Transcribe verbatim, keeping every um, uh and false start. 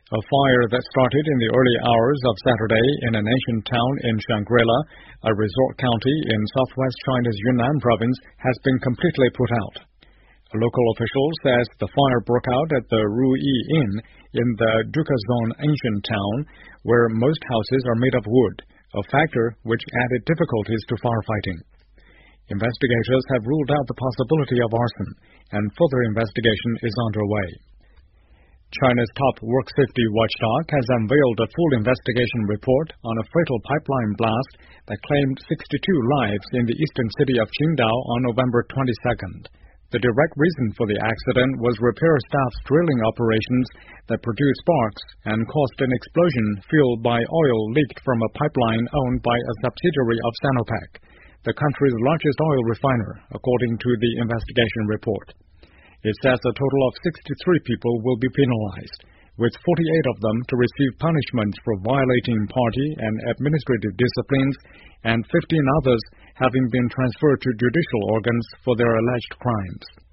A fire that started in the early hours of Saturday in an ancient town in Shangri-La, a resort county in southwest China's Yunnan province, has been completely put out. A local official says the fire broke out at the Ruyi Inn in the Dukazon ancient town, where most houses are made of wood, a factor which added difficulties to firefighting. Investigators have ruled out the possibility of arson, and further investigation is underway. China's top work safety watchdog has unveiled a full investigation report on a fatal pipeline blast that claimed sixty-two lives in the eastern city of Qingdao on November twenty-second. The direct reason for the accident was repair staff's drilling operations that produced sparks and caused an explosion fueled by oil leaked from a pipeline owned by a subsidiary of Sinopec, the country's largest oil refiner, according to the investigation report. It says a total of sixty-three people will be penalized, with forty-eight of them to receive punishments for violating party and administrative disciplines, and fifteen others having been transferred to judicial organs for their alleged crimes.